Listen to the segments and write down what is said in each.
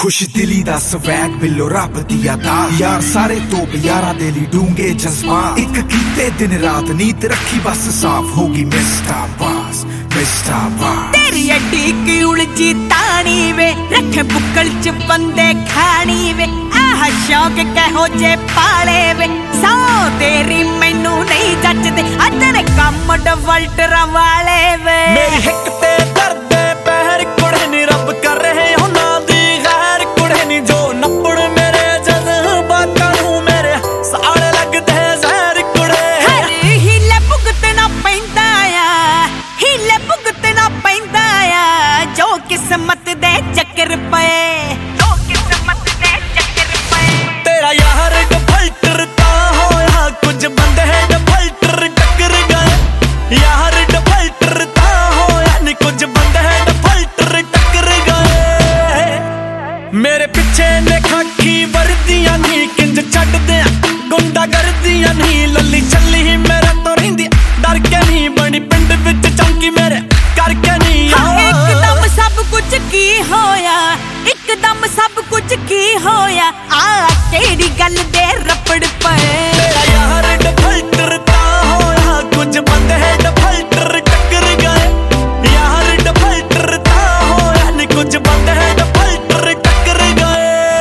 खुश दिली दा स्वैग बिलो रब दी अदा यार सारे तोप यारा दे ली डूंगे जज्बा एक कीते दिन रात नीत रखी बस साफ होगी मिस्टर बास तेरी अड्डी की उलझी तानी वे रखे बुक्कल च बंदे खानी वे आह शौक कहो जे पाले वे सौ तेरी मैनू नहीं जचदे अदर कम डवल्टर वाले वे मेरी हिक ते दर्द पैर कुड़े नी रब कर रहे हो ना दी गैर कुड़े नी जो नपड़ मेरे जज्बातां नू मेरे साले लगदे जहर कुड़े हिले भुगतना पैंदा आ हिले भुगतना पैंदा आ जो किस्मत दे चक्कर पए जो किस्मत दे चक्कर पए तेरा यार डफल्टर तां होया कुछ बंदे डफल्टर टक्कर गए यार डफल्टर तां होया नी कुछ बंदे डफल्टर टक्कर गए मेरे पिछे ने खाकी वर्दियां नी किंज छड्ड दे गुंडा करदियां नी लल्ली छल्ली मेरे तो रहिंदी डर के नी बनी पिंड विच चौंकी मेरे करके नी एकदम सब कुछ की होया एकदम सब कुछ की होया आ केड़ी गल दे रपड़ पए तेरा यार डफल्टर तां होया कुछ बंदे डफल्टर टक्कर गए यार डफल्टर तां होया नी कुछ बंदे डफल्टर टक्कर गए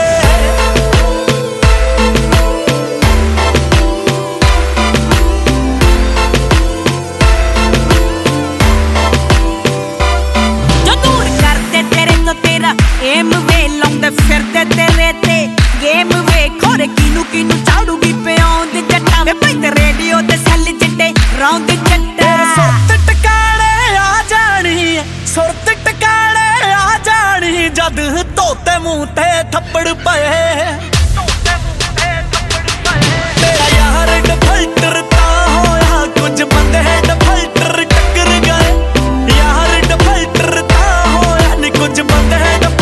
एम वे लाउंदे फिरदे तेरे ते गेम वे खोरे किनू किनू चाड़ूगी प्याउंद जट्टा वे पैंदे रेडियो ते सैल चिट्टे रौंद जट्टा सुरत टकाले आ जानी सुरत टकाले आ जानी जद तोते मुंह ते थप्पड़ पए तेरा यार डफल्टर तां होया कुछ बंदे डफल्टर टक्कर गए यार डफल्टर तां होया नी कुछ बंदे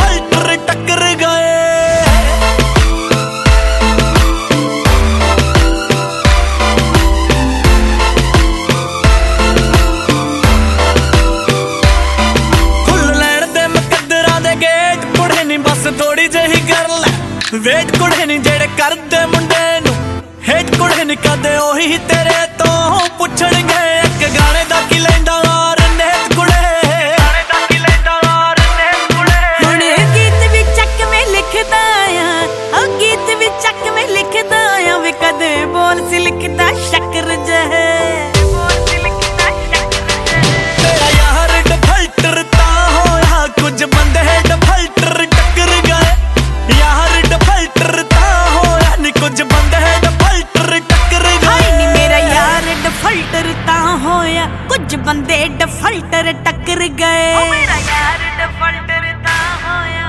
थोड़ी जही कर ले वेट कुड़े नी जेड़े करदे मुंडे नू हेट कुड़े नी कदे ओही तेरे तो पुछणगे एक गाने दा की लैंदा और नेत कुड़े गाने दा की लैंदा और नेत कुड़े हुण गीत भी चक में लिखदा आ ओ गीत भी चक में लिखदा आ वे कदे बोल सी लिखदा शक्कर जहे बोल सी लिखदा शक्कर तेरा यार डफल्टर तां होया कुछ बंदे डफल्टर कुछ बंदे डफल्टर टक्कर गए नी मेरा यार डफल्टर तां होया कुछ बंदे डफल्टर टक्कर गए ओ मेरा यार डफल्टर तां होया